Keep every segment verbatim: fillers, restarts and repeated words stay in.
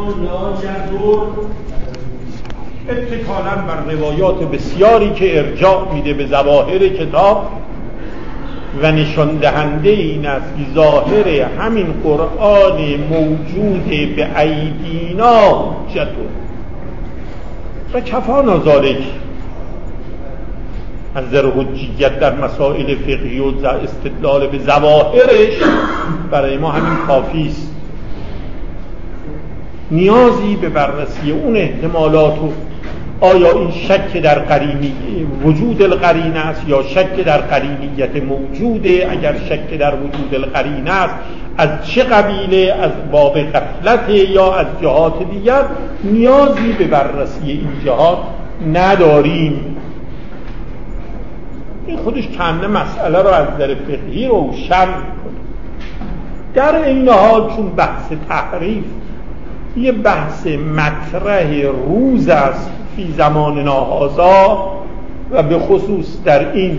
اتکالاً بر روایات بسیاری که ارجاع میده به ظواهر کتاب و نشان دهنده این است که ظاهر همین قرآن موجود به ایدینا جتون و کفانا ذالک از نظر حجیت در مسائل فقهی و استدلال به ظواهرش برای ما همین کافی است. نیازی به بررسی اون احتمالات و آیا این شک در قرینی وجود القرینه است یا شک در قرینیت موجوده، اگر شک در وجود القرینه است از چه قبیله، از باب غفلت یا از جهات دیگر، نیازی به بررسی این جهات نداریم. این خودش کنه مسئله رو از نظر فقهی روشن میکنه. در این حال چون بحث تحریف یه بحث مطرح روز است فی زماننا هذا و به خصوص در این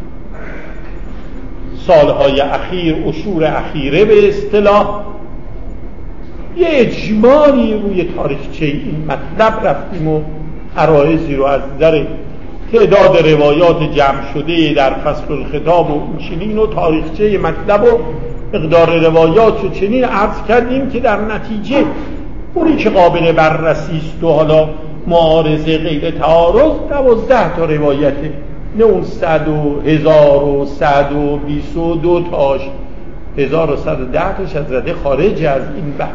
سالهای اخیر، اشور اخیره به اصطلاح، یه اجمالی روی تاریخچه این مطلب رفتیم و عرایضی رو از نظر تعداد روایات جمع شده در فصل الخطاب و چنین و تاریخچه مطلب و مقدار روایات و چنین عرض کردیم که در نتیجه اونی که قابل بررسی است و حالا معارضه غیر تعارض دوازده تا روایته، نه اون صد و هزار و صد و بیست و دو تاش، هزار و صد و ده تاش از رده خارج از این بحث.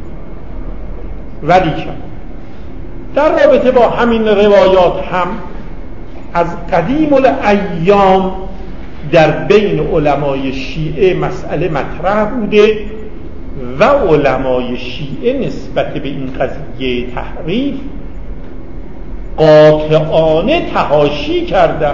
ولی که در رابطه با همین روایات هم از قدیم الایام در بین علمای شیعه مسئله مطرح بوده و علمای شیعه نسبت به این قضیه تحریف قاطعانه تحاشی کردن،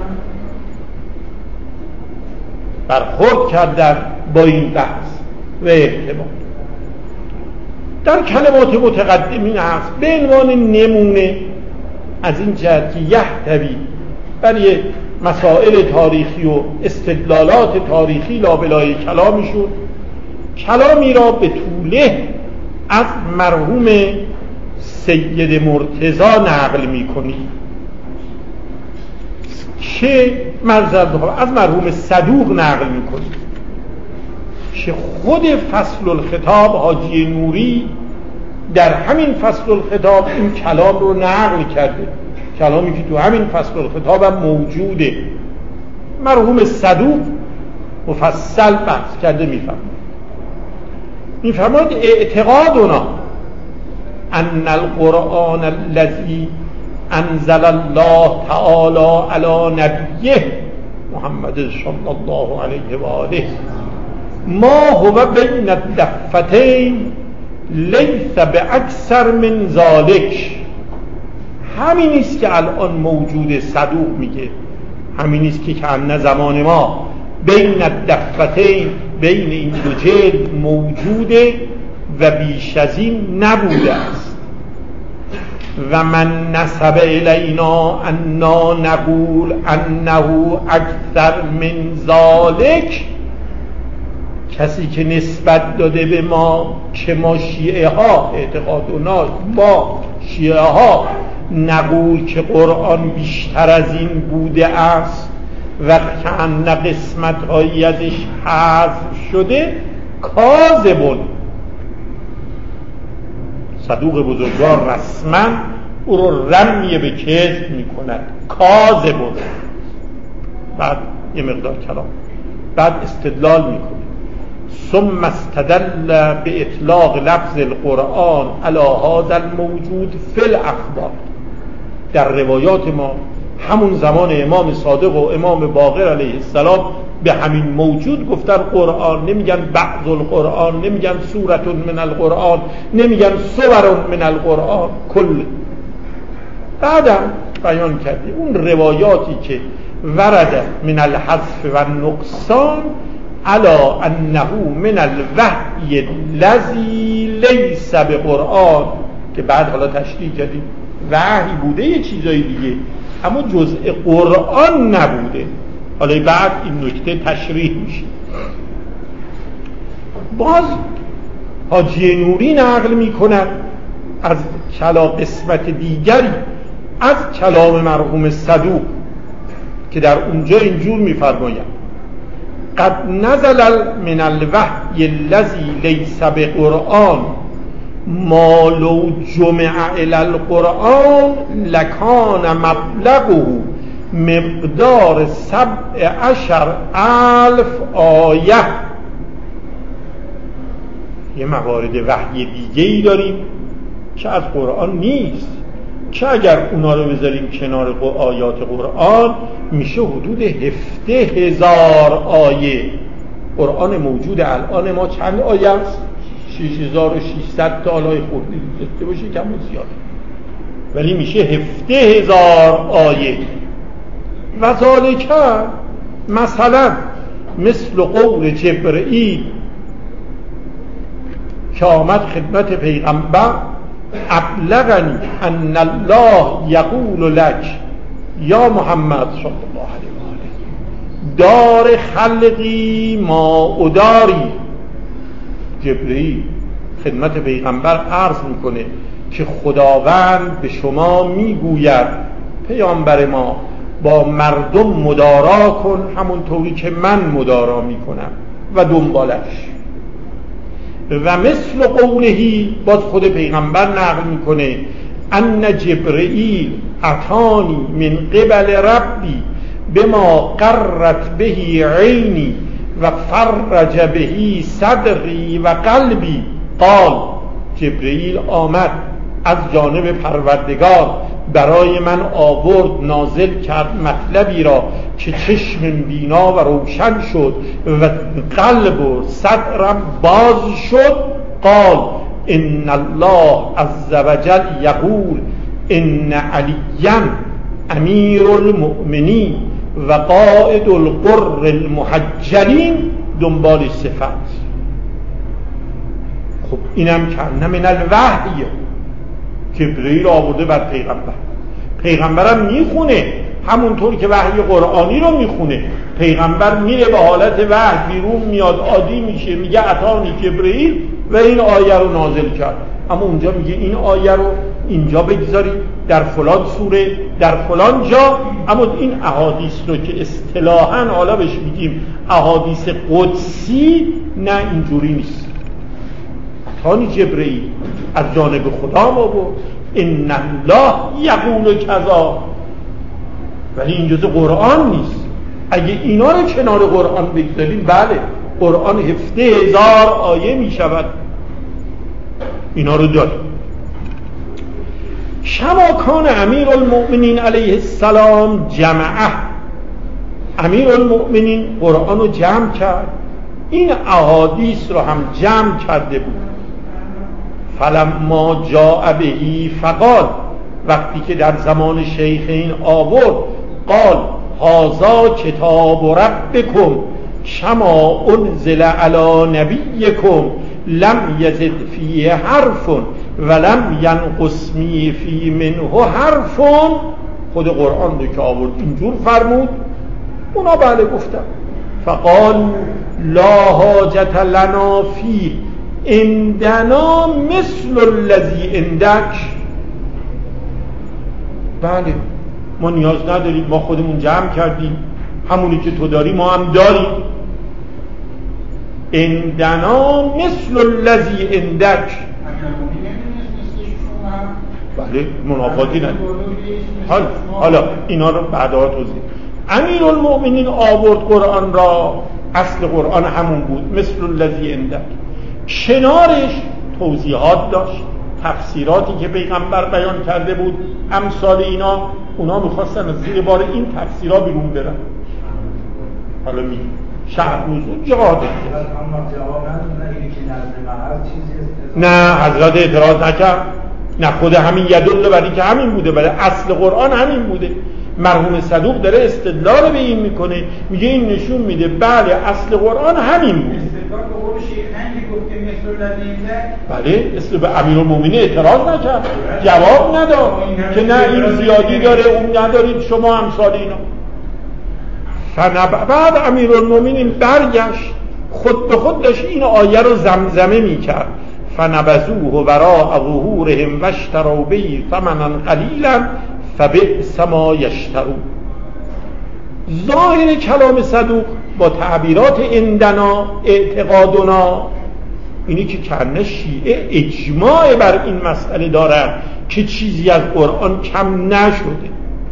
برخورد کردن با این بحث و احتمال. در کلمات متقدمین هست به عنوان نمونه از این جهت که یحتوی برای مسائل تاریخی و استدلالات تاریخی لابلای کلامیشون کلامی را به طوله از مرحوم سید مرتضی نقل می‌کنی که از مرحوم صدوق نقل می‌کنی که خود فصل الخطاب حاجی نوری در همین فصل الخطاب این کلام رو نقل کرده، کلامی که تو همین فصل الخطاب هم موجوده. مرحوم صدوق مفصل بحث کرده میفهمد میفهمد اعتقادنا ان القرآن الذي انزل الله تعالی علی نبیه محمد صلی الله علیه و آله ما هو بین الدفتین لیس باکثر من ذلک، همین است که الان موجود. صدوق میگه همین است که کان زمان ما بین الدفتین، بین این دو جلد موجوده و بیش از این نبوده است. و من نسب الینا انا نقول انه اکثر من ذلک، کسی که نسبت داده به ما که ما شیعه ها اعتقادنا ما شیعه ها نقول که قرآن بیشتر از این بوده است و کان قسمت هایی ازش حذف شده، کاذبون. صدوق بزرگوار رسما او رو رمی به کذب میکند، کاذبون. بعد یه مقدار کلام، بعد استدلال میکنه. ثم استدل به اطلاق لفظ القرآن علی هذا الموجود فی الاخبار. در روایات ما همون زمان امام صادق و امام باقر علیه السلام به همین موجود گفتن قرآن، نمیگن بعض القرآن، نمیگن سورة من القرآن، نمیگن سور من القرآن، کل. بعدم بیان کردی اون روایاتی که ورد من الحذف و النقصان علی انه من الوحی الذی لیس بقرآن، که بعد حالا تشریح کردیم وحی بوده یه چیزای دیگه اما جزء قرآن نبوده. حالا بعد این نکته تشریح میشه. باز حاجی نوری نقل میکنن از کلا قسمت دیگری از کلام مرحوم صدوق که در اونجا اینجور می‌فرماید قد نزل من الوحی الذی لیس بقرآن ما لو جمع الی القرآن لکان مبلغه مقدار سبع عشر الف آیه. یه موارد وحی دیگه ای داریم که از قرآن نیست که اگر اونا رو بذاریم کنار آیات قرآن میشه حدود هفده هزار آیه. قرآن موجود الان ما چند آیه است؟ شش هزار و ششصد تا آیه خورده داشته باشه کم و زیاد، ولی میشه هفده هزار آیه. و ذالک مثلا مثل قول جبرئیل که آمد خدمت پیغمبر ابلغنی ان الله یقول لک یا محمد صلی الله علیه و آله دار خلقی ما اداری. جبرئیل خدمت پیغمبر عرض میکنه که خداوند به شما میگوید پیامبر ما با مردم مدارا کن همونطوری که من مدارا میکنم و دنبالش. و مثل قولهی باز خود پیغمبر نقل میکنه ان جبرئیل اتانی من قبل ربی بما قرت بهی عینی و فرج بهی صدری و قلبی. قال جبرئیل آمد از جانب پروردگار برای من آورد نازل کرد مطلبی را که چشم بینا و روشن شد و قلب و صدرم باز شد. قال ان الله عز وجل یقول ان علیا امیر المؤمنین و قائد القر المحجلین دنبال صفت. خب اینم کنه من الوحی جبرئیل آورده بر پیغمبر. پیغمبرم میخونه همونطور که وحی قرآنی رو میخونه. پیغمبر میره به حالت وحی بیرون میاد عادی میشه میگه اتانی جبرئیل و این آیه رو نازل کرد، اما اونجا میگه این آیه رو اینجا بگذارید در فلان سوره در فلان جا. اما این احادیث رو که اصطلاحاً حالا بهش میگیم احادیث قدسی نه اینجوری نیست. اتانی جبرئیل از جانب خدا ما بود ان الله یقول کذا، ولی این جزء قرآن نیست. اگه اینا رو کنار قرآن بگذاریم بله قرآن هفده هزار آیه می شود. اینا رو داریم. شما کان امیر المؤمنین علیه السلام جمعه، امیر المؤمنین قرآن رو جمع کرد، این احادیث رو هم جمع کرده بود. فلما جاء بهی فقال، وقتی که در زمان شیخ این آورد قال هذا کتاب ربکم کما انزل علی نبیکم لم یزد فیه حرف ولم ینقص فی منه حرف. خود قرآن رو که آورد اینجور فرمود، اونا بله گفتن. فقال لا حاجت لنا فی عندنا مثل الذی عندک. بله ما نیاز نداریم، ما خودمون جمع کردیم، همونی که تو داری ما هم داریم. عندنا مثل الذی عندک. بله منافاتی نداره. حالا حالا اینا رو بعدا توضیح. امیر المؤمنین آورد قرآن را، اصل قرآن همون بود مثل الذی عندک. کنارش توضیحات داشت، تفسیراتی که پیغمبر بیان کرده بود، امثال اینا. اونا میخواستن از زیر بار این تفسیرها بیرون برن. حالا می شهر نزول جهاد نه حضرت اعتراض نکرد، نه خود همین یدل بری که همین بوده، بله اصل قرآن همین بوده. مرحوم صدوق داره استدلال به این میکنه، میگه این نشون میده بله اصل قرآن همین بوده. بله اصل به امیرالمومنین اعتراض نکرد، جواب نداد که نه این زیادی داره اون ندارید شما امثال اینا. بعد امیرالمومنین برگشت خود به خود داشت این آیه رو زمزمه میکرد. فنبذوه وراء ظهورهم واشتروا به ثمنا قلیلا فبئس ما یشترون. ظاهر کلام صدوق با تعبیرات عندنا اعتقادنا اینی که کنه شیعه اجماع بر این مسئله دارن که چیزی از قرآن کم نشده.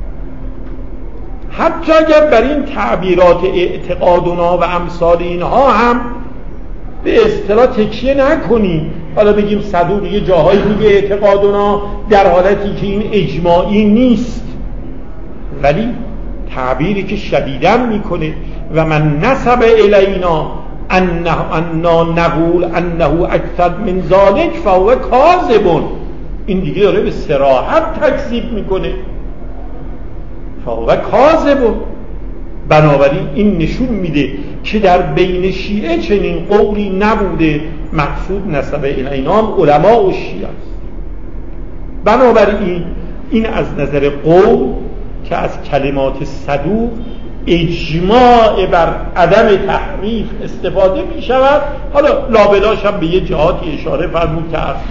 حتی اگر بر این تعبیرات اعتقادنا و امثال اینها هم به اصطلاح تکیه نکنی، حالا بگیم صدوق یه جاهایی میگه اعتقادنا در حالتی که این اجماعی نیست، ولی تعبیری که شدیداً میکنه و من نسب الینا انه انا نقول انه اکثر من ذلک فهو کاذب، این دیگه داره به صراحت تکذیب میکنه، فهو کاذب. بنابراین این نشون میده که در بین شیعه چنین قولی نبوده. مقصود نسب الینا علماء و شیعه است. بنابراین این از نظر قول که از کلمات صدوق اجماع بر عدم تحریف استفاده می شود. حالا لابلاش هم به یه جهاتی اشاره فرمود که هست.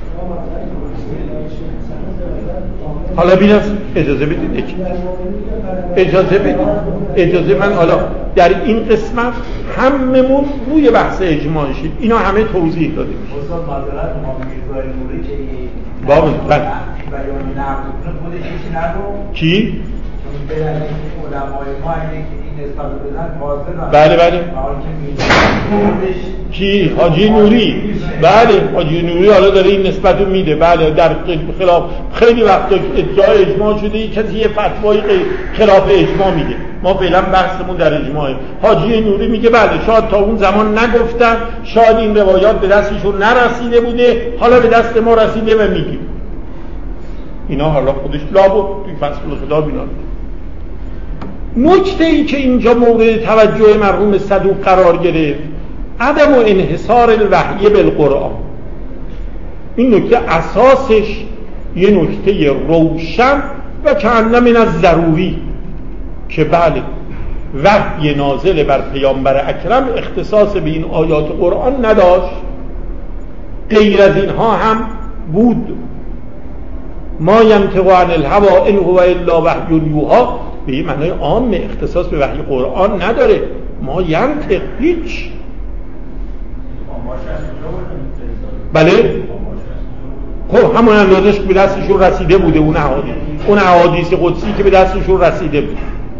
حالا بینا اجازه بدید اجازه بدید اجازه من حالا در این قسمت هممون روی بحث اجماع شید، اینا همه توضیح داده میشه. استاد معذرت ما میگوییم نوری که بابا من بیان نقد خودش چیزی نگو کی به علمای ما اینه که این نسبت بدن حاضر. بله بله کی حاجی نوری، بله حاجی نوری حالا داره این نسبت رو میده. بله در خلاف خیلی وقتا ادعای اجماع شده یک کسی یه فتوای خلاف اجماع میده. ما فعلا بحثمون در اجماعه. حاجی نوری میگه بله شاید تا اون زمان نگفتن، شاید این روایات به دستشون نرسیده بوده، حالا به دست ما رسیده و میگیم. اینا حالا خودش لابد توی فصل خطاب اینا. نکته ای که اینجا مورد توجه مرحوم صدوق قرار گرفت عدم و انحصار الوحی بالقرآن. این نکته اساسش یه نکته روشن و کأن من از ضروری که بله وحی نازل بر پیامبر اکرم اختصاص به این آیات قرآن نداشت، غیر از اینها هم بود. ما ینطق عن الهوی ان هو الا وحی یوحی به این معنای عام اختصاص به وحی قرآن نداره. ما ینطق هیچ. بله خب همون اندازش که به دستشون رسیده بوده اون احادیث اون احادیث قدسی که به دستشون رسیده بود.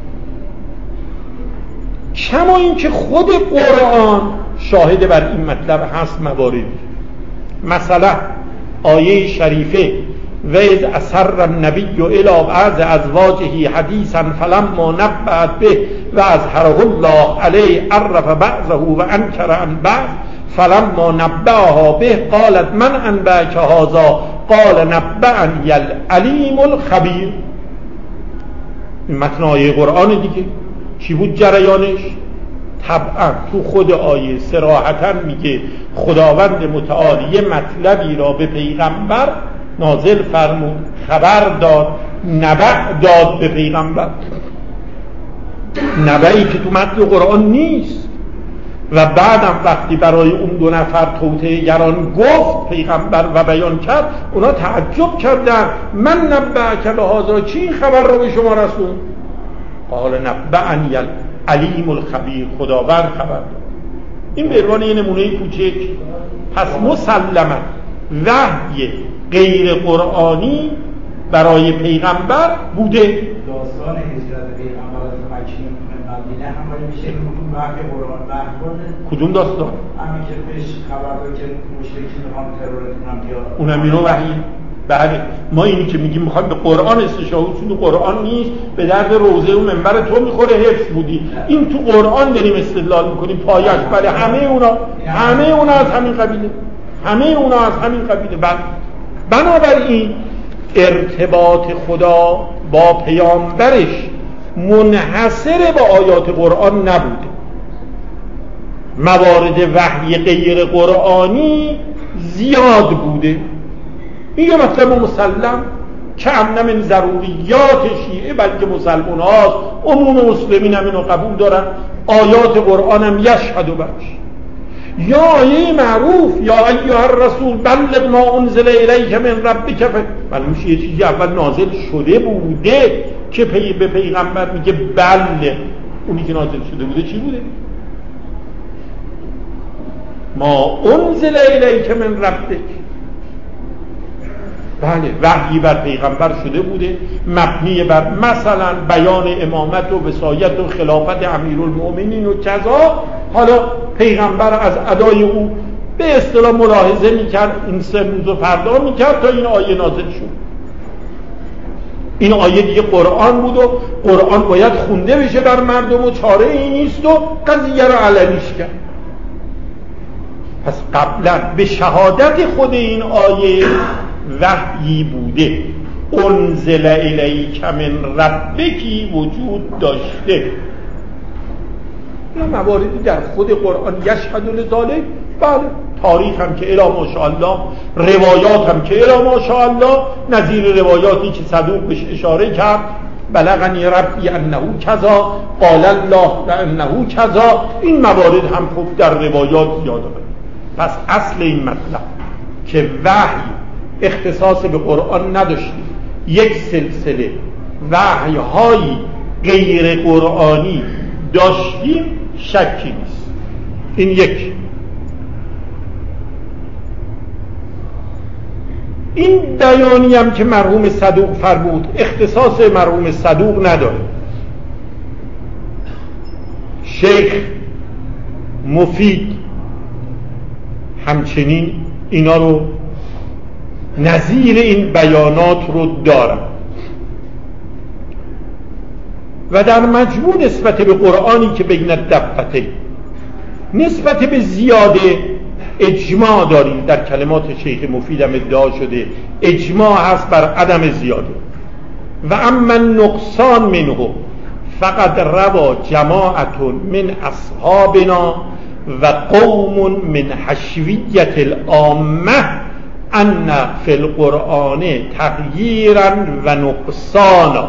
کما این که خود قرآن شاهد بر این مطلب هست مواردی. مثلا آیه شریفه و اذ اسر النبی الی بعض ازواجه حدیثا فلما نبأت به و اظهره الله علیه عرف بعضه و انکر عن بعض فلما نبأها به قالت من انبأک هذا قال نبأنی العلیم الخبیر. این متن آیه قرآن دیگه. چی بود جریانش؟ طبعا تو خود آیه صراحتا میگه خداوند متعال یه مطلبی را به پیغمبر نازل فرمود، خبر داد، نبأ داد به پیغمبر، نبأی که تو متن قرآن نیست. و بعدم وقتی برای اون دو نفر توطئه گران گفت پیغمبر و بیان کرد، اونا تعجب کردن من نبأک بهذا، چی این خبر را به شما رسون؟ قال نبأنی العلیم الخبیر، خداوند خبر داد. این به عنوان یه نمونه کوچک. پس مسلما وحی غیر قرآنی برای پیغمبر بوده. داستان هجرت پیغمبر از مکه به مدینه هم ولی میشه کدوم وحی قرآن وحی کدوم داستان؟ همین که پیش خبر داد که مشرکین میخوان ترور کنن بیا اونم اینو وحی. بله ما اینی که میگیم میخوایم به قرآن استشهاد، چون قرآن نیست، به درد روزه و منبر تو میخوره حفظ بودی. این تو قرآن داریم استدلال میکنیم پایش. بله همه اونا همه اونا از همین قبیله، همه اونا از همین قبیله. بله بنابراین ارتباط خدا با پیامبرش منحصر به آیات قرآن نبوده. موارد وحی غیر قرآنی زیاد بوده. این یه مطلب مسلم که امن من ضروریات شیعه بلکه مسلمان هاست، عموم مسلمین هم اینو قبول دارن. آیات قرآن هم یشهد و برش. یا آیه معروف یا ایها الرسول بلغ ما انزل الیک من ربک. معلوم میشه یه چیزی اول نازل شده بوده که پی به پیغمبر میگه بله. اونی که نازل شده بوده چی بوده؟ ما انزل الیک من ربک. بله، وحی بر پیغمبر شده بوده مبنی بر مثلا بیان امامت و وصایت و خلافت امیرالمؤمنین و کذا. حالا پیغمبر از ادای او به اصطلاح ملاحظه میکرد، این سه روز و فردا میکرد تا این آیه نازل شد. این آیه دیگه قرآن بود و قرآن باید خونده بشه بر مردم و چاره این نیست و قضیه رو علنیش کرد. پس قبلا به شهادت خود این آیه وحیی بوده، انزل الیک من ربکی وجود داشته. این مواردی در خود قرآن یشهد لذالک. بله، تاریخ هم که الی ماشاءالله، روایات هم که الی ماشاءالله، نظیر روایاتی که صدوق بهش اشاره کرد بلغنی ربی انه کذا قال الله و انه کذا. این موارد هم خوب در روایات زیاد آمده. پس اصل این مطلب که وحی اختصاص به قرآن نداشته، یک سلسله وحی هایی غیر قرآنی داشتیم، شکی نیست. این یک. این بیانی هم که مرحوم صدوق فرمود اختصاص مرحوم صدوق نداره. شیخ مفید همچنین اینا رو نظیر این بیانات رو دارم و در مجموع نسبت به قرآنی که بین الدفته نسبت به زیاده اجماع داریم. در کلمات شیخ مفیدم ادعا شده اجماع هست بر عدم زیاده. و اما نقصان منه فقط روا جماعت من اصحابنا و قوم من حشویت العامه ان فی القرآن تغییرا و نقصانا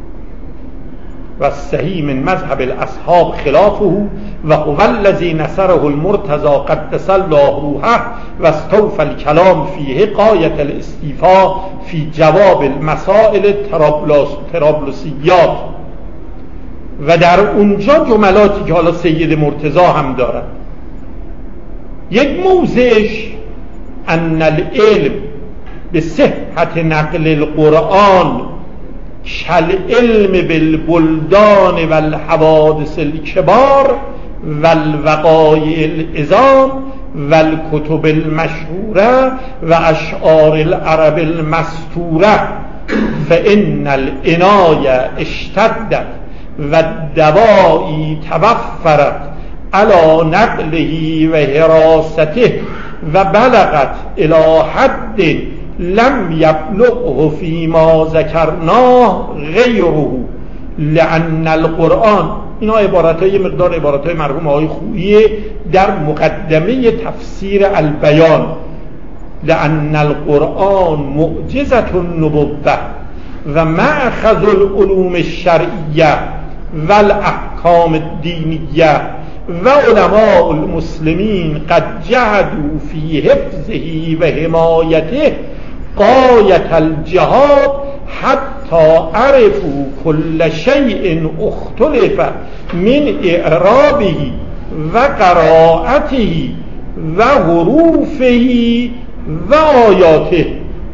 و صحیح من مذهب الاصحاب خلافه و هو الذی نصره المرتضی قدس الله روحه و استوفى الکلام فیه غایة الاستیفاء فی جواب المسائل طرابلسیات. و در اونجا جملاتی که حالا سید مرتضی هم دارد، یک موضعش ان العلم به صحت نقل القرآن كالعلم بالبلدان والحوادث الكبار والوقایع العظام والكتب المشهوره واشعار العرب المستوره فإن العنایه اشتدت والدواعی توفرت على نقله و حراسته و بلغت الى حد لم یبلغه فیما ذکرناه غیره لأن القرآن. اینا عبارتهای مقدار عبارتهای مرحوم آقای خویی در مقدمه تفسیر البیان. لأن القرآن معجزة النبوة و مأخذ العلوم الشرعیه و الاحکام الدینیه و علماء المسلمین قد جهدوا فی حفظه و حمایته غایة الجهاد حتی عرفوا کل شیء اختلف من اعرابه و قراءته و حروفه و آیاته.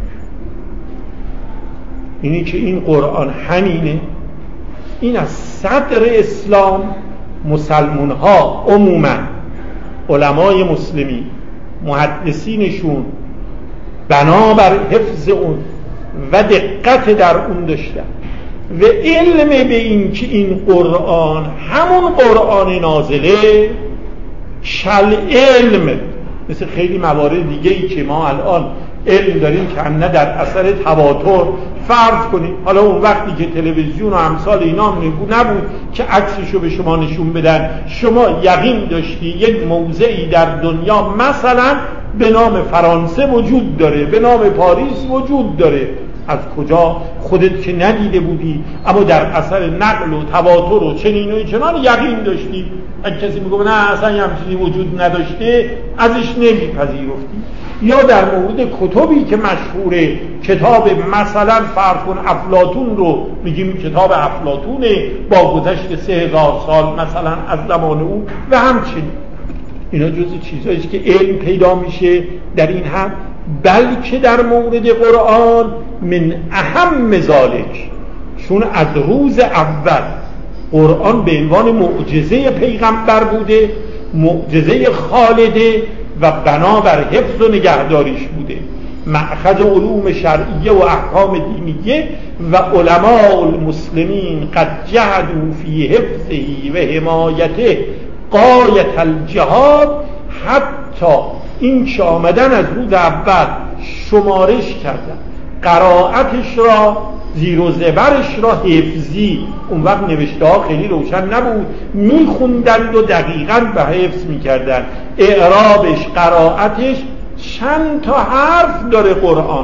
اینی که این قرآن همینه، این از صدر اسلام مسلمون ها عموما علمای مسلمین محدثینشون بنابر حفظ اون و دقت در اون داشتن و علم به این که این قرآن همون قرآن نازله شل علم، مثل خیلی موارد دیگه ای که ما الان علم داریم که نه در اثر تواتر. فرض کنید حالا اون وقتی که تلویزیون و امثال اینا نبود که عکسشو به شما نشون بدن، شما یقین داشتی یک موضعی در دنیا مثلا به نام فرانسه وجود داره، به نام پاریس وجود داره، از کجا؟ خودت که ندیده بودی اما در اثر نقل و تواتر و چنین و چنان یقین داشتی. اگه کسی میگه نه اصلا یه چیزی وجود نداشته ازش نمیپذیرفتی. یا در مورد کتبی که مشهوره، کتاب مثلا فرض کن افلاطون رو میگیم کتاب افلاطونه با گذشت سه هزار سال مثلا از زمان او و همچنین، اینا جزء چیزایی که علم پیدا میشه در این حد. بلکه در مورد قرآن من اهم ذالک، چون از روز اول قرآن به عنوان معجزه پیغمبر بوده، معجزه خالده و بنابر حفظ و نگهداریش بوده، مأخذ علوم شرعیه و احکام دینیه و علماء المسلمین قد جهدوا فی حفظه و حمایته غایت الجهاد، حتی این که آمدن از روز اول شمارش کردن، قرائتش را زیر و زبرش را حفظی، اون وقت نوشته ها خیلی روشن نبود، میخوندند و دقیقاً به حفظ میکردن. اعرابش، قرائتش، چند تا حرف داره قرآن،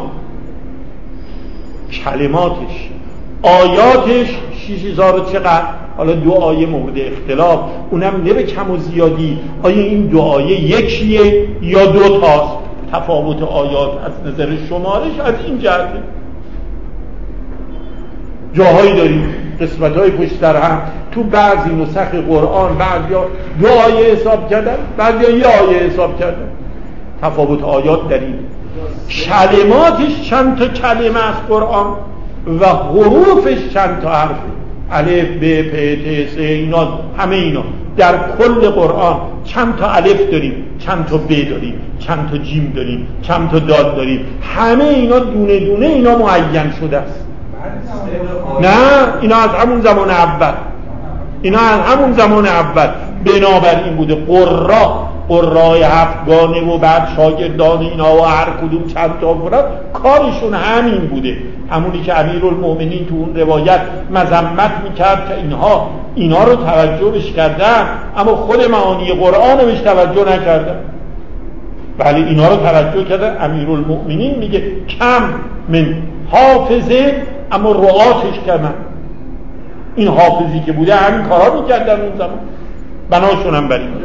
کلماتش، آیاتش شش هزار و چقدر، حالا دو آیه مورد اختلاف، اونم نه به کم و زیادی، آیا این دو آیه یکیه یا دو تاست، تفاوت آیات از نظر شمارش از این جهته. جاهایی داریم قسمت‌های پشت سر هم تو بعضی نسخ قرآن بعضیا دو آیه حساب کردن، بعضیا یه آیه حساب کردن، تفاوت آیات در این. کلماتش چند تا کلمه از قرآن و حروفش چند تا حرف، الف ب پ ت س، اینا همه اینا در کل قرآن چند تا الف داریم، چند تا ب داریم، چند تا جیم داریم، چند تا دال داریم، همه اینا دونه دونه اینا معین شده است. نه اینا از همون زمان اول، اینا از همون زمان اول بنابراین بوده قرا قرای هفتگانه و بعد شاگردان اینا و هر کدوم چند تا فرد کارشون همین بوده، همونی که امیرالمومنین تو اون روایت مذمت میکرد که اینها اینا رو توجه بش کردن اما خود معانی قرآن رو بش توجه نکردن. ولی اینا رو توجه کردن. امیرالمومنین میگه کم من حافظه اما رعاتش کمن، این حافظی که بوده همین کارا میکردن اون زمان، بناشون هم بریم.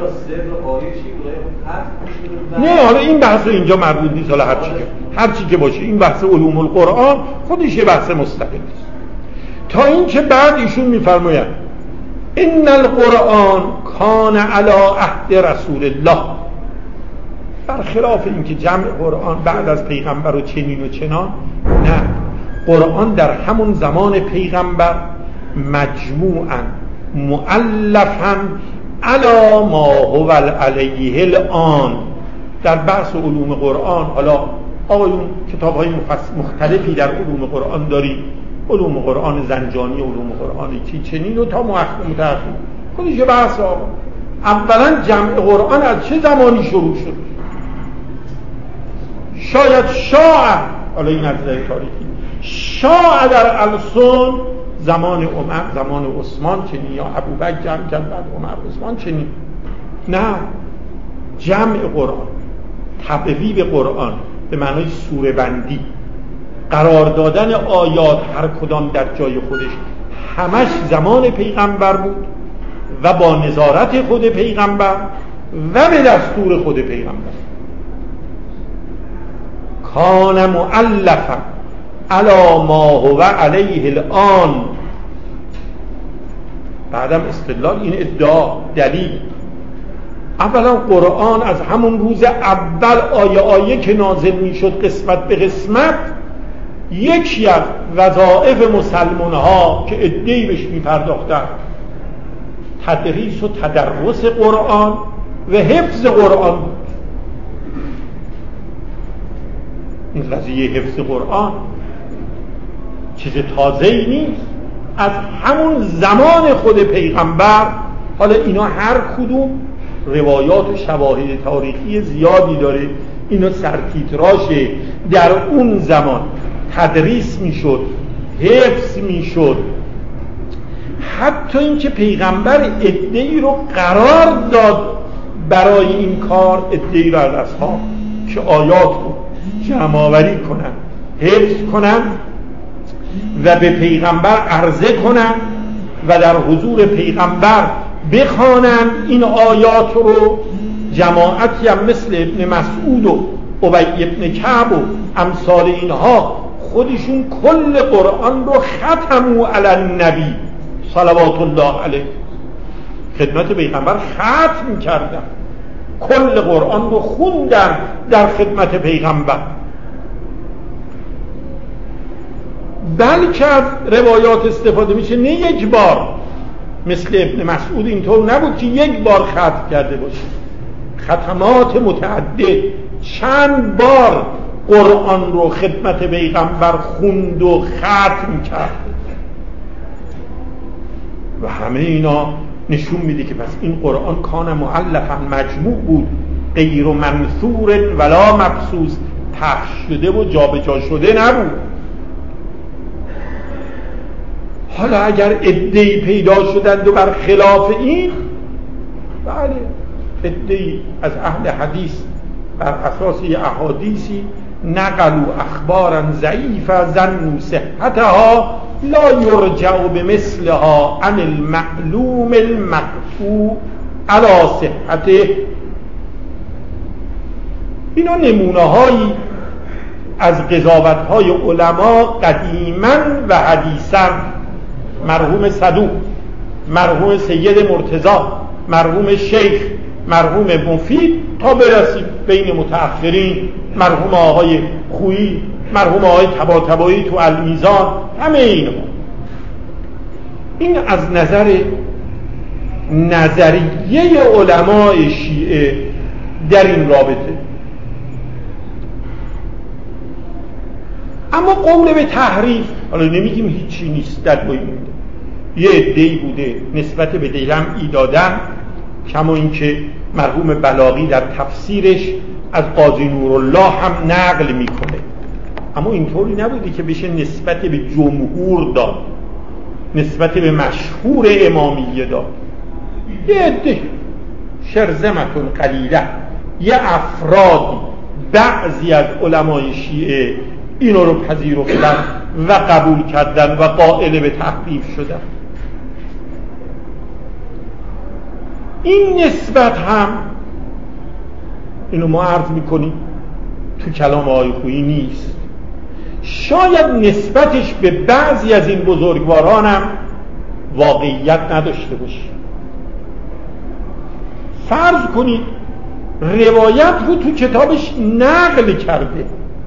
نه حالا این بحث اینجا مربوط نیست، حالا هرچی که هرچی که باشه، این بحث علوم القرآن خودش یه بحث مستقل است. تا این که بعد ایشون میفرماید ان القرآن کان علی عهد رسول الله، برخلاف این که جمع قرآن بعد از پیغمبر و چنین و چنان، نه، قرآن در همون زمان پیغمبر مجموعاً مؤلفاً علی ما هو علیه الان. در بحث علوم قرآن حالا آقایون کتاب‌های مختلفی در علوم قرآن داریم، علوم قرآن زنجانی، علوم قرآن چی چنین و تا متأخر خودش بحث. آقا اولا جمع قرآن از چه زمانی شروع شد؟ شاید شاع، حالا این از نظر تاریخی، شاع در السن زمان عمر، زمان عثمان چنین، یا ابوبکر جمع کرد بعد عمر عثمان چنین. نه، جمع قرآن، تبویب قرآن به معنای سوره بندی، قرار دادن آیات هر کدام در جای خودش، همش زمان پیغمبر بود و با نظارت خود پیغمبر و به دستور خود پیغمبر. کان مؤلفا علی ما هو علیه الان. بعدم استدلال، این ادعا، دلیل. اولا قرآن از همون روز اول آیه آیه که نازل می شد قسمت به قسمت، یکی از وظایف مسلمان ها که عده‌ای بهش می پرداختن تدریس و تدرس قرآن و حفظ قرآن. این قضیه حفظ قرآن چیز تازه‌ای نیست، از همون زمان خود پیغمبر. حالا اینا هر کدوم روایات و شواهد تاریخی زیادی داره، اینا سرتیتراژه. در اون زمان تدریس میشد، حفظ میشد، حتی اینکه پیغمبر عده‌ای رو قرار داد برای این کار، عده‌ای رو از اصحاب که آیات رو جمع آوری کنن، حفظ کنن و به پیغمبر عرضه کنند و در حضور پیغمبر بخوانند این آیات رو. جماعتی هم مثل ابن مسعود و ابی ابن کعب و امثال اینها خودشون کل قرآن رو ختموا علی النبی صلوات الله علیه، خدمت پیغمبر ختم کردن، کل قرآن رو خوندن در خدمت پیغمبر. بلکه از روایات استفاده میشه، نه یک بار، مثل ابن مسعود اینطور نبود که یک بار ختم کرده باشه، ختمات متعدد، چند بار قرآن رو خدمت پیغمبر خوند و ختم کرد و همه اینا نشون میده که پس این قرآن کان مؤلفا مجموع بود، غیر منثور ولا مبسوط، پخش شده و جابجا شده نبود. حالا اگر عده‌ای پیدا شدند و بر خلاف این، بله عده‌ای از اهل حدیث بر اساس احادیثی نقلوا اخبارا ضعیفه ظنوا صحتها لا یرجع بمثلها عن المعلوم المقطوع علی صحته. اینا نمونه هایی از قضاوت های علما قدیما و حدیثا، مرحوم صدوق، مرحوم سید مرتضی، مرحوم شیخ، مرحوم مفید، تا برسیم بین متأخرین مرحوم آقای خویی، مرحوم آقای طباطبایی تو المیزان، همه اینا. این از نظر نظریه علمای شیعه در این رابطه. اما قول به تحریف، حالا نمیگیم هیچی نیست در بین مونده، یه عده‌ای بوده نسبت به دیلمعی دادن، کما اینکه مرحوم بلاغی در تفسیرش از قاضی نورالله هم نقل میکنه، اما اینطوری نبوده که بشه نسبت به جمهور داد، نسبت به مشهور امامیه داد. یه عده شرذمتون قلیله، یه افرادی، بعضی از علمای شیعه اینو رو پذیرفتن و قبول کردن و قائل به تحریف شدن. این نسبت هم اینو ما عرض میکنیم تو کلام آقای خویی نیست، شاید نسبتش به بعضی از این بزرگواران هم واقعیت نداشته باشه. فرض کنید روایت رو تو کتابش نقل کرده،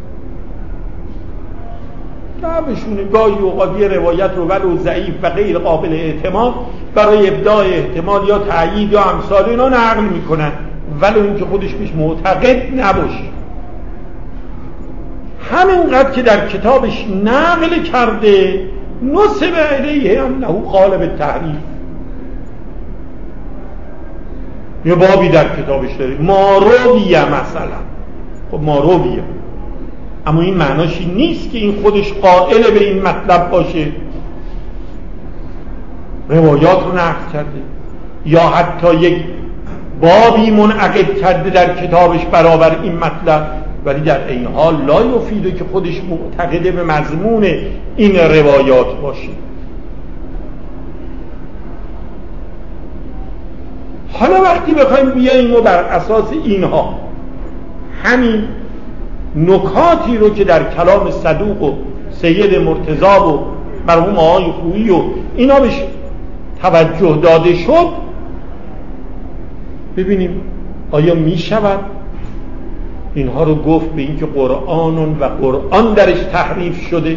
بشونه گاهی اوقات یه روایت رو ولو ضعیف و غیر قابل اعتماد برای ابداع احتمال یا تأیید یا امثال اینا نقل میکنن، ولو اینکه خودش بهش معتقد نباشه. همینقدر که در کتابش نقل کرده نسب الیه انه قال بالتحریف. یه بابی در کتابش داره مارویه مثلا، خب مارویه، اما این معناش این نیست که این خودش قائل به این مطلب باشه. روایات رو نقل کرده یا حتی یک بابی منعقد کرده در کتابش برابر این مطلب، ولی در این حال لا یفیده که خودش معتقد به مضمون این روایات باشه. حالا وقتی بخوایم بیاییم و بر اساس اینها همین نکاتی رو که در کلام صدوق و سید مرتضی و مرحوم آقای خویی و اینا بهش توجه داده شد، ببینیم آیا می شود اینها رو گفت به اینکه قرآن و قرآن درش تحریف شده؟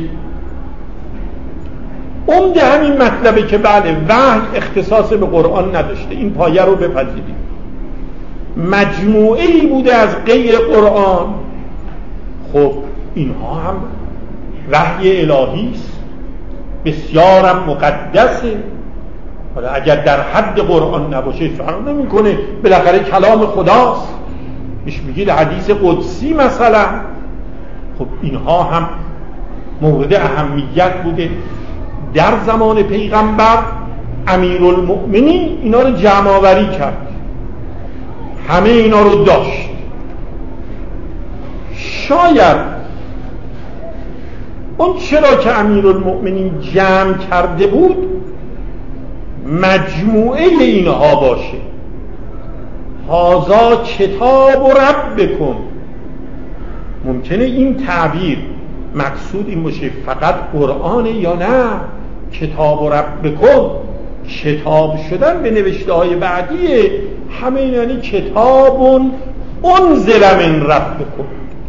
عمده همین مطلبه که بله وحی اختصاص به قرآن نداشته، این پایه رو بپذیریم. مجموعه‌ای بوده از غیر قرآن، خب اینها هم وحی الهی است، بسیارم مقدسه. حالا اگر در حد قرآن نباشه فرق نمیکنه، بالاخره کلام خداست، میش میگید حدیث قدسی مثلا. خب اینها هم مورد اهمیت بوده. در زمان پیغمبر امیرالمؤمنین اینا رو جمع آوری کرد، همه اینا رو داشت. شاید اون چرا که امیرالمؤمنین جمع کرده بود مجموعه اینها باشه. هذا کتاب ربکم. ممکنه این تعبیر مقصود این باشه فقط قرآن یا نه کتاب ربکم کتاب شدن به نوشته های بعدیه. همه یعنی کتاب انزل من ربکم.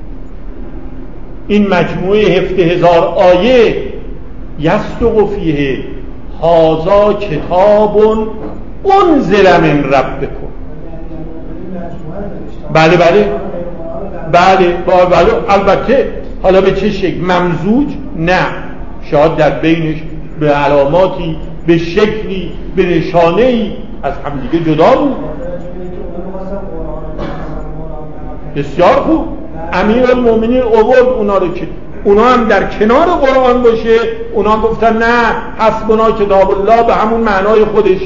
این مجموعه هفده هزار آیه یصدق فیه هذا کتاب انزل من ربکم. بله بله بله بله البته حالا به چه شکل ممزوج؟ نه، شاید در بینش به علاماتی به شکلی به نشانه‌ای از همدیگه جدا بود. بسیار خوب. امیرالمؤمنین آورد اونا رو که اونا هم در کنار قرآن باشه. اونا گفتن نه حسبنا کتاب الله به همون معنای خودش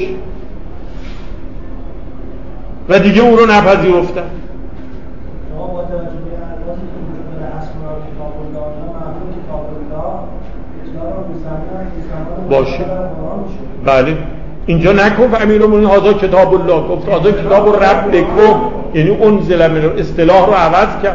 و دیگه اون رو نپذیرفتن. باشه بله اینجا نگفت امیرالمؤمنین هذا کتاب الله، گفت هذا کتاب ربکم، یعنی انزل من. اصطلاح رو عوض کرد.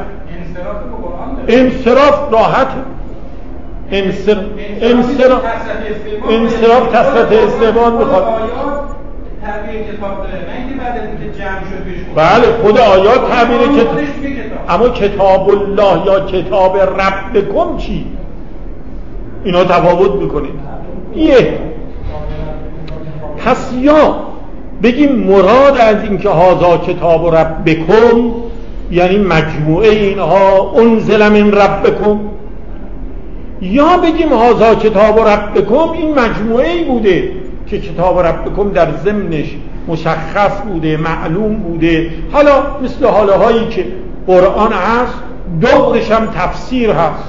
انصراف راحت انصراف انصراف انصراف کثرت استعمال میخواد. تعبیر کتاب داره نه اینکه بعد از اینکه جمع شد پیش بود. بله خود آیات تعبیر کتاب. اما کتاب الله یا کتاب ربکم چی؟ اینا تفاوت میکنید. یه پس یا بگیم مراد از اینکه هذا کتاب ربکم یعنی مجموعه اینها انزل من ربکم، یا بگیم هذا کتاب ربکم این مجموعه ای بوده که کتاب ربکم در ضمنش مشخص بوده معلوم بوده. حالا مثل حاله هایی که قرآن هست دورش هم تفسیر هست،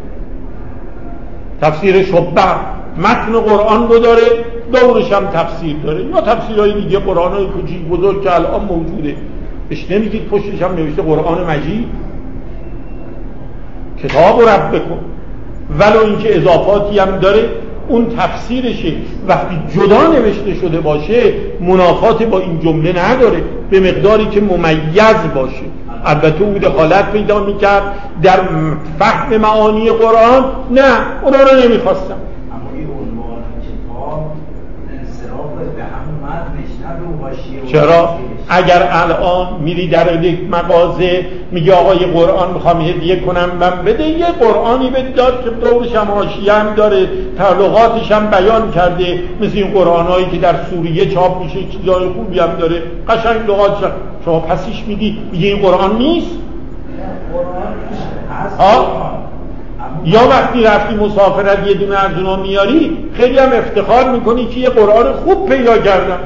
تفسیر شبر متن قرآن رو داره دورش هم تفسیر داره، یا تفسیرهای دیگه قرآن های کوچیک بزرگ که الان موجوده. اش نمیگید پشتش هم نوشته قرآن مجید کتاب ربکم، ولو اینکه اضافاتی هم داره اون تفسیرشه وقتی جدا نوشته شده باشه منافات با این جمله نداره به مقداری که ممیز باشه. البته او دخالت پیدا میکرد در فهم معانی قرآن، نه اونا رو نمیخواستم. اما این عنوان کتاب انصراف به همون متنش نه به حاشیه. چرا؟ اگر الان میری در یک مغازه میگه آقا یه قرآن میخوام هدیه کنم من بده، یه قرآنی بده داد که دورش هم حاشیه هم داره تعلقاتش هم بیان کرده، مثل این قرآنایی که در سوریه چاپ میشه چیزای خوبی هم داره قشنگ لغاتش. شما پسیش میگی میگه این قرآن نیست؟ ها؟ یا وقتی رفتی مسافرت یه دونه از اونا میاری خیلی هم افتخار میکنی که یه قرآن خوب پیدا کردم.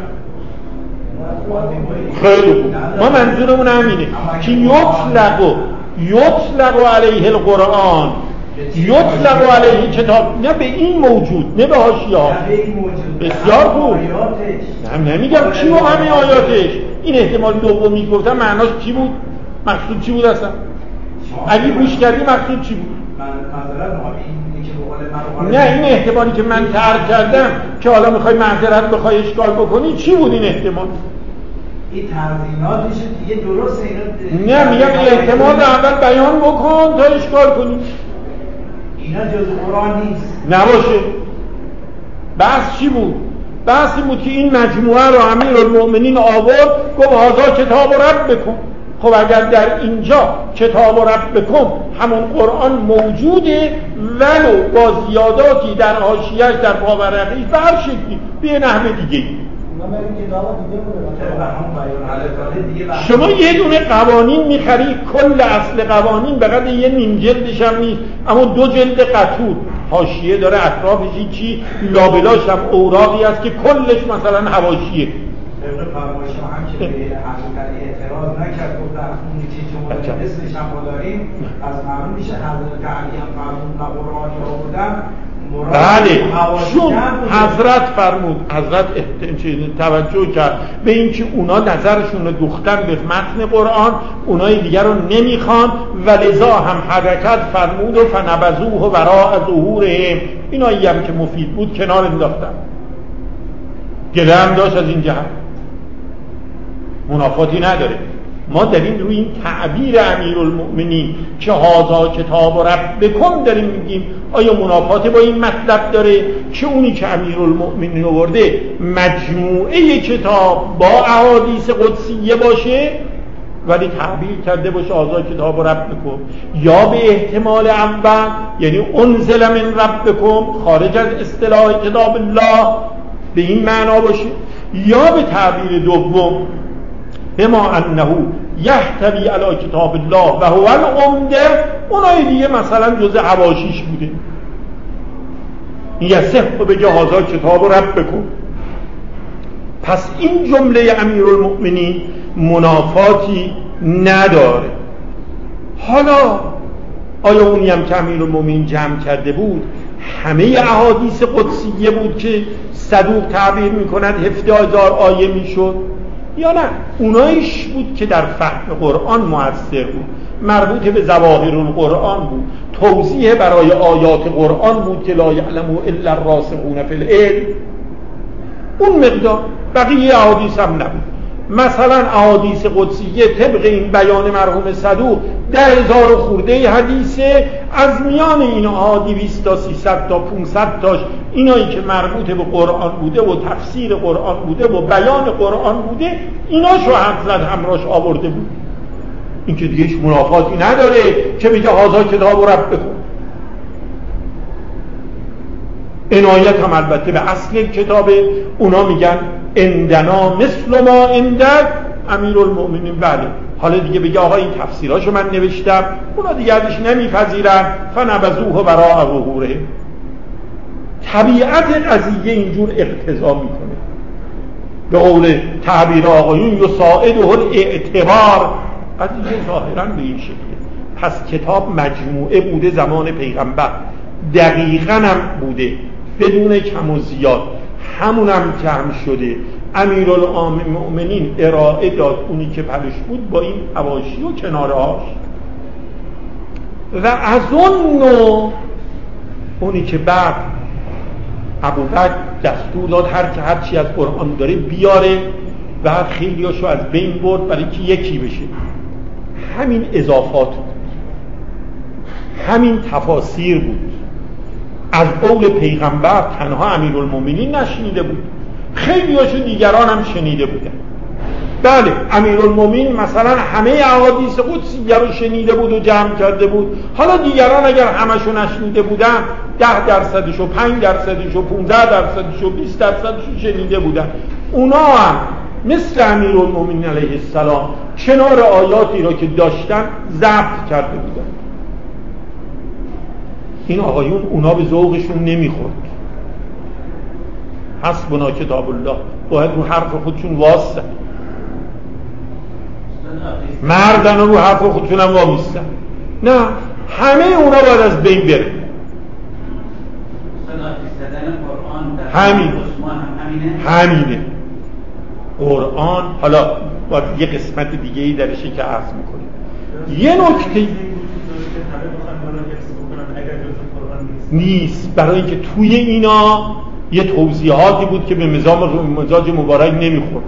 خیلی خوب. ما منظورمون همینه که یطلق یطلق علیه القرآن یطلق علیه کتاب، نه به این موجود نه به حاشیه ها. بسیار خوب. نه نمیگم چی و همه آیاتش. این احتمال دومی گفتم معناش چی بود؟ مقصود چی بود اصلا؟ اگه گوش کردی مقصود چی بود؟ نه این احتمالی که من ترک کردم که حالا میخوای معذرت بخوای اشکال بکنی چی بود این احتمال؟ این ترزیناتش دیگه درسته اینا. نه میگم احتمال رو اول بیان بکن تا اشکال کنی. اینا جز قرآن نیست نباشه. بحث چی بود؟ بحث این بود که این مجموعه رو امیرالمؤمنین آورد گفت هذا کتاب ربکم. خب اگر در اینجا کتاب ربکم همون قرآن موجوده ولو با زیاداتی در حاشیه‌اش در باورقیش به هر شکلی به نحو دیگه. شما یه دونه قوانین میخری کل اصل قوانین بقدر یه نیم جلدش هم نیست اما دو جلد قطور حاشیه داره اطرافش چی لابلاش هم اوراقی است که کلش مثلا حواشیه. طبق فرمایش ما هم که به حقیقت اعتراض نکرد گفت در اون چیزی که ما اسمش هم داریم از معلوم میشه حضرت علی هم فرمون و قرآنی آوردن. بله بله، چون حضرت فرمود، حضرت توجه کرد به اینکه اونا نظرشون رو دوختن به متن قرآن، اونای دیگر رو نمیخوان و لذا هم حرکت فرمود و فنبذوه وراء ظهورهم، اینایی هم که مفید بود کنار انداختن. گله هم داشت از این جهت، منافاتی نداره. ما داریم روی این تعبیر امیرالمؤمنین که هذا کتاب ربکم داریم میگیم، آیا منافات با این مطلب داره که اونی که امیرالمؤمنین آورده مجموعه کتاب با احادیث قدسیه باشه ولی تعبیر کرده باشه هذا کتاب ربکم، یا به احتمال اول یعنی انزل من ربکم خارج از اصطلاح کتاب الله به این معنا باشه، یا به تعبیر دوم بما انه یحتوی علی کتاب الله و هو العمده، اونای دیگه مثلا جز حواشیش بوده. یصح بگه هذا کتاب ربکم. پس این جمله امیرالمؤمنین منافاتی نداره. حالا آیا اونی هم که امیرالمؤمنین جمع کرده بود همه احادیث قدسیه بود که صدوق تعبیر میکند هفده هزار آیه میشد، یا نه اونایش بود که در فهم قرآن مؤثر بود، مربوط به ظواهر القرآن بود، توضیح برای آیات قرآن بود که لا یعلم الا الراسخون فی العلم، اون مقدار. بقیه احادیث هم نبود. مثلا احادیث قدسیه طبق این بیان مرحوم صدوق ده هزار خورده حدیثه، از میان اینها دویست تا سیصد تا پانصد تاش اینایی که مربوط به قرآن بوده و تفسیر قرآن بوده و بیان قرآن بوده، ایناشو حضرت همراش آورده بود. این که دیگه هیچ منافاتی نداره که بگه هذا کتاب ربکم. عنایت هم البته به اصل کتابه، اونا میگن عندنا مثل ما عندک امیرالمؤمنین. بله، حالا دیگه بگه آقا این تفسیراشو من نوشتم، اونا دیگه ازش نمیپذیرن، فنبذوه وراء ظهورهم. طبیعت قضیه اینجور اقتضا میکنه. به قول تعبیر آقایون یساعده الاعتبار، قضیه ظاهرا به این شکله. پس کتاب مجموعه بوده زمان پیغمبر، دقیقاً هم بوده بدون کم و زیاد، همونم جمع شده. امیرالمؤمنین ارائه داد اونی که پلش بود با این حواشی و کنارهاش، و از اون نوع اونی که بعد ابوبکر دستور داد هر که هر چی از قرآن داره بیاره، بعد خیلی هاشو از بین برد برای که یکی بشه. همین اضافات بود، همین تفاسیر بود. از قول پیغمبر تنها امیرالمؤمنین نشنیده بود، خیلی هاشو دیگران هم شنیده بودن. بله، امیرالمؤمنین مثلا همه احادیث قدسیه رو شنیده بود و جمع کرده بود. حالا دیگران اگر همشو نشنیده بودن، ده درصدشو، پنج درصدشو، پونزده درصدشو، بیست درصدشو شنیده بودن، اونا هم مثل امیرالمؤمنین علیه السلام کنار آیاتی را که داشتن ضبط کرده بودن. این آقایون اونا به ذوقشون نمیخورد. حسبنا کتاب الله، باید رو حرف خودشون واسطن، مردن رو حرف خودشون هم وامیستن. نه، همه اونا باید از بین بره. همین همینه قرآن. حالا باید یه قسمت دیگه ای درشه که عرض میکنیم. یه نکته نیست، برای اینکه توی اینا یه توضیحاتی بود که به مزاج مزاج مبارک نمیخورد.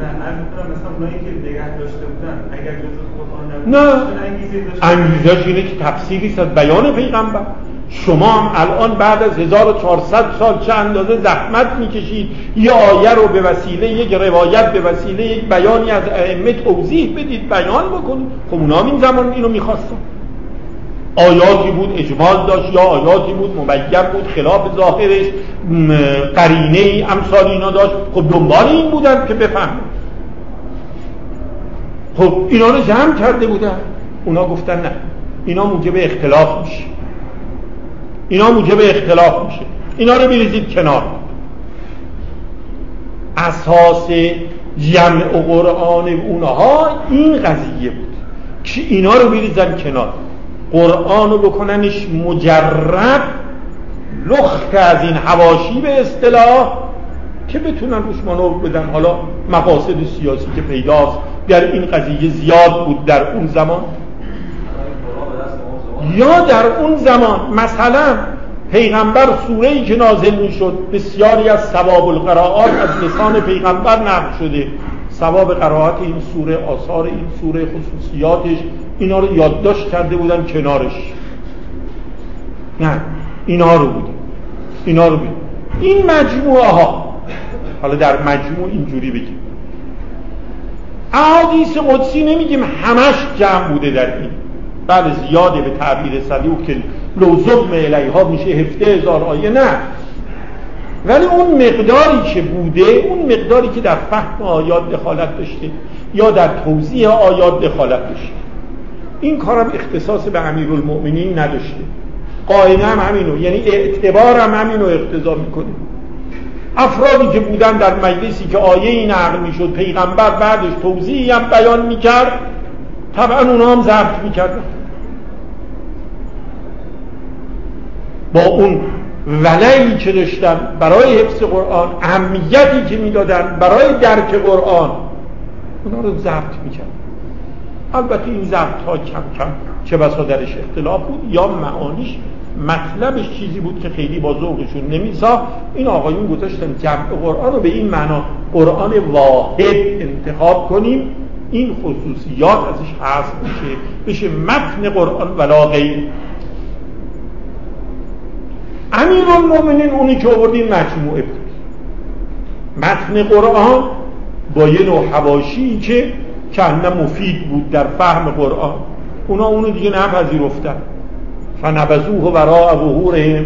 نه، انگیزش اینه که تفسیری از بیان پیغمبر. شما هم الان بعد از هزار و چهارصد سال چه اندازه زحمت میکشید یه آیه رو به وسیله یک روایت، به وسیله یک بیانی از ائمه توضیح بدید، بیان بکنید. خب اونا هم این زمان اینو میخواستن. آیاتی بود اجمال داشت، یا آیاتی بود مبین بود خلاف ظاهرش، قرینه ای امثال اینا داشت. خب دنبال این بودن که بفهمن. خب اینا رو جمع کرده بودن. اونا گفتن نه، اینا موجب اختلاف میشه، اینا موجب اختلاف میشه، اینا رو بریزید کنار. اساس جمع قرآن اونها این قضیه بود که اینا رو بریزن کنار، قرآن رو بکننش مجرد لخت از این حواشی به اصطلاح که بتونن روش مانور بدن. حالا مقاصد سیاسی که پیداست در این قضیه زیاد بود در اون زمان، یا در اون زمان مثلا پیغمبر سوره‌ای که نازل میشد بسیاری از ثواب القراءات از لسان پیغمبر نقل شده. ثواب قرائت این سوره، آثار این سوره، خصوصیاتش، اینا رو یادداشت کرده بودن کنارش. نه اینا رو بود اینا رو بود این مجموعه ها. حالا در مجموع اینجوری بگیم احادیث قدسی نمیگیم همش جمع بوده در این، بله زیاده به تعبیر صدوق که لوزم الیها میشه هفته هزار آیه، نه، ولی اون مقداری که بوده، اون مقداری که در فهم آیات دخالت داشته یا در توضیح آیات دخالت داشته. این کارم اختصاص به امیرالمؤمنین نداشته، قاعده هم همینو، یعنی اعتبارم همینو اقتضا میکنه. افرادی که بودن در مجلسی که آیه نقل میشد پیغمبر بعدش توضیحی هم بیان میکرد، طبعا اونا هم ضبط میکردن با اون ولایی که داشتن برای حفظ قرآن، اهمیتی که میدادن برای درک قرآن، اونا رو ضبط میکردن. البته این ضبط ها کم کم چه بسا درش اختلاف بود یا معانیش مطلبش چیزی بود که خیلی با ذوقشون نمیساخت. این آقایون گذاشتن جمع قرآن رو به این معنا قرآن واحد انتخاب کنیم، این خصوصیات ازش حذف میشه، بشه متن قرآن ولا غیر. امیرالمؤمنین اونی که آوردین مجموعه بود، متن قرآن با یه نوع حواشی که کنه مفید بود در فهم قرآن، اونا اونو دیگه نپذیرفتن، فنبذوه وراء ظهورهم.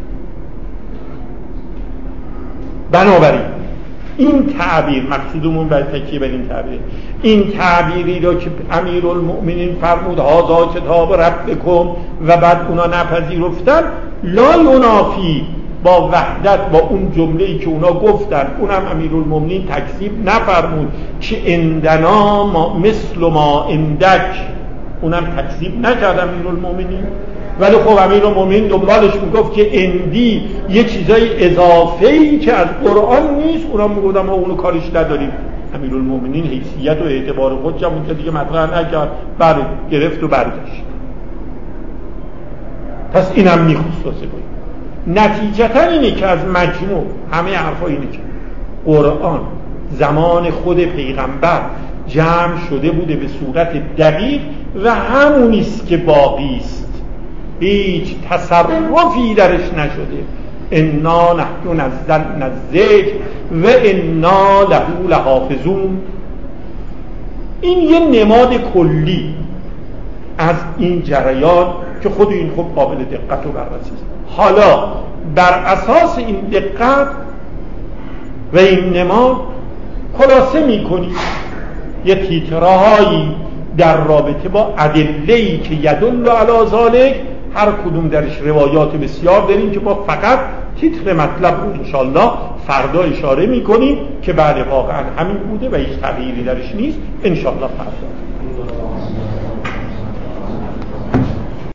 بنابراین این تعبیر مقصودمون برای تکیه بر این تعبیر، این تعبیری را که امیرالمؤمنین فرمود هذا کتاب ربکم و بعد اونا نپذیرفتن، لا ینافی با وحدت با اون جمله‌ای که اونا گفتن، اونم امیرالمؤمنین تکذیب نفرمود که عندنا ما مثل ما عندک، اونم تکذیب نکرد امیرالمؤمنین. ولی خب امیرالمؤمنین دنبالش میگفت که اندی یه چیزای اضافه‌ای که از قرآن نیست، اونا میگفتن ما اونو کارش نداریم. امیرالمؤمنین حیثیت و اعتبار خودش هم اونجا دیگه مطرح نکرد، بله گرفت و برگشت. پس اینم میخواست بگم نتیجتا اینه که از مجموع همه حرفا اینه که قرآن زمان خود پیغمبر جمع شده بوده به صورت دقیق و همونیست که باقی است، هیچ تصرفی درش نشده. انا نحن نزلنا الذکر و انا له لحافظون. این یه نماد کلی از این جریان که خود این خوب قابل دقت و بررسی است. حالا بر اساس این دقت و این نماد خلاصه می‌کنی یه تیترهایی در رابطه با ادله‌ای که یدل علی ذالک، هر کدوم درش روایات بسیار داریم که با فقط تیتر مطلب رو انشالله فردا اشاره می‌کنیم که بعد واقعا همین بوده و هیچ تغییری درش نیست انشالله فردا.